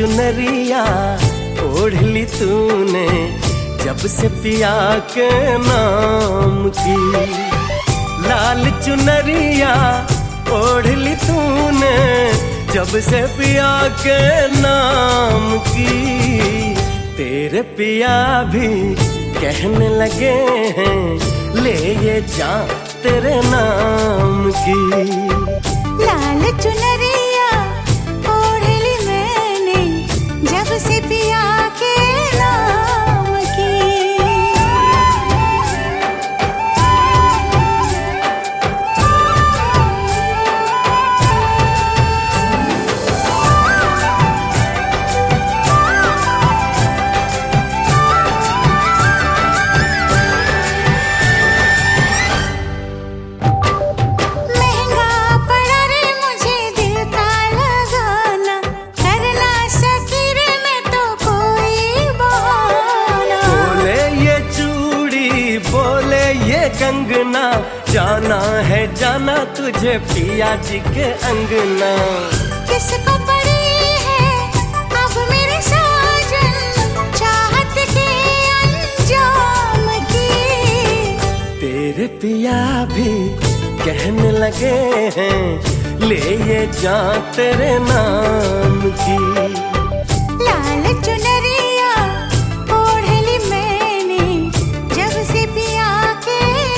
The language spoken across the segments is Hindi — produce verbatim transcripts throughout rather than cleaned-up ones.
चुनरिया ओढ़ ली तूने जब से पिया के नाम की। लाल चुनरिया ओढ़ ली तूने जब से पिया के नाम की। तेरे पिया भी कहने लगे हैं ले ये जान तेरे नाम की। लाल चुनरिया ओढ़ ली मैंने जब से पिया के नाम की। कंगना जाना है जाना तुझे पिया जी के अंगना। किसको पड़ी है अब मेरे साजन चाहत के अंजाम की। तेरे पिया भी कहने लगे हैं ले ये जान तेरे नाम की। लाल चुनरिया ओढ़ ली मैंने जब से पिया के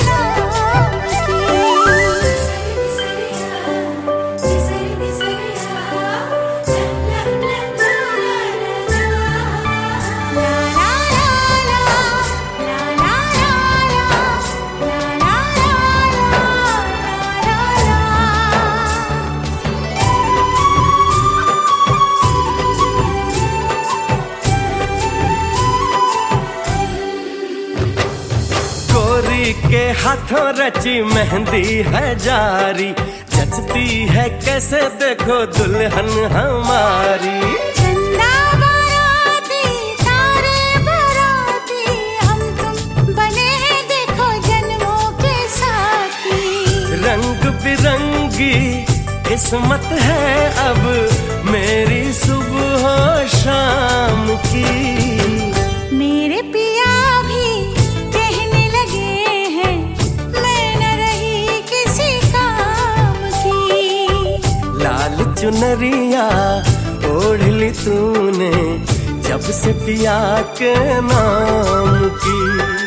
के हाथों रची मेहंदी है जारी जचती है कैसे देखो दुल्हन हमारी। चंदा बाराती तारे बाराती हम तुम बने हैं देखो जन्मों के साथी। रंग बिरंगी किस्मत है अब मेरी सुबह शाम की। मेरे पिया भी कहने लगे हैं मैं न रही किसी काम की। लाल चुनरिया ओढ़ ली तूने जब से पिया के नाम की।